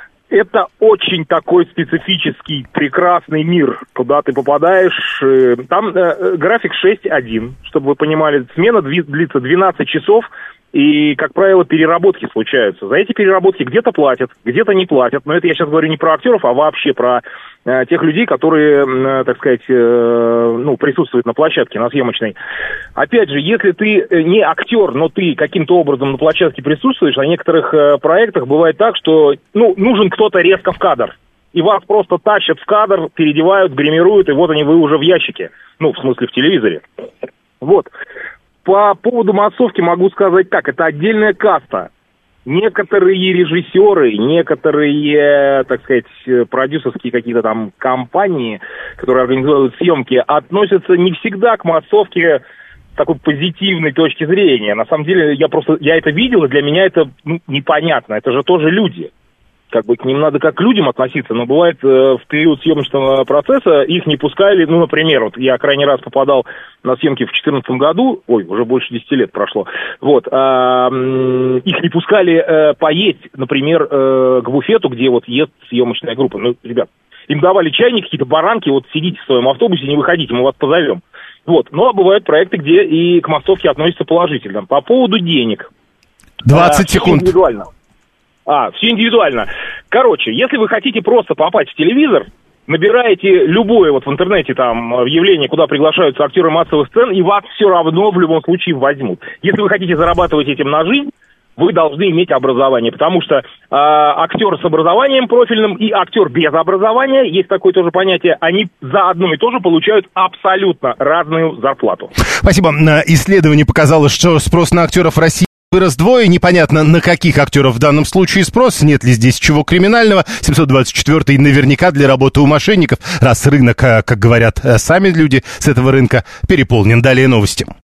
Это очень такой специфический, прекрасный мир, куда ты попадаешь. Там э, график шесть один, чтобы вы понимали, смена длится двенадцать часов, и, как правило, переработки случаются. За эти переработки где-то платят, где-то не платят. Но это я сейчас говорю не про актеров, а вообще про э, тех людей, которые, э, так сказать, э, ну, присутствуют на площадке, на съемочной. Опять же, если ты не актер, но ты каким-то образом на площадке присутствуешь, на некоторых э, проектах бывает так, что, ну, нужен кто-то резко в кадр. И вас просто тащат в кадр, переодевают, гримируют, и вот они, вы уже в ящике. Ну, в смысле, в телевизоре. Вот. По поводу массовки могу сказать так, это отдельная каста. Некоторые режиссеры, некоторые, так сказать, продюсерские какие-то там компании, которые организуют съемки, относятся не всегда к массовке с такой позитивной точки зрения. На самом деле, я просто, я это видел, и для меня это, ну, непонятно. Это же тоже люди. как бы к ним надо как к людям относиться, но бывает э, в период съемочного процесса их не пускали, ну, например, вот я крайний раз попадал на съемки в две тысячи четырнадцатом году, ой, уже больше десяти лет прошло, вот, а, э, их не пускали э, поесть, например, э, к буфету, где вот ест съемочная группа. Ну, ребят, им давали чайник, какие-то баранки, вот сидите в своем автобусе, не выходите, мы вас позовем. Вот, но бывают проекты, где и к массовке относятся положительно. По поводу денег. двадцать а, секунд. Индивидуально. А, все индивидуально. Короче, если вы хотите просто попасть в телевизор, набираете любое вот в интернете там объявление, куда приглашаются актеры массовых сцен, и вас все равно в любом случае возьмут. Если вы хотите зарабатывать этим на жизнь, вы должны иметь образование, потому что э, актер с образованием профильным и актер без образования, есть такое тоже понятие, они за одно и то же получают абсолютно разную зарплату. Спасибо. Исследование показало, что спрос на актеров в России вырос вдвое. Непонятно, на каких актеров в данном случае спрос, нет ли здесь чего криминального. семьсот двадцать четвёртый наверняка для работы у мошенников, раз рынок, как говорят сами люди с этого рынка, переполнен. Далее новости.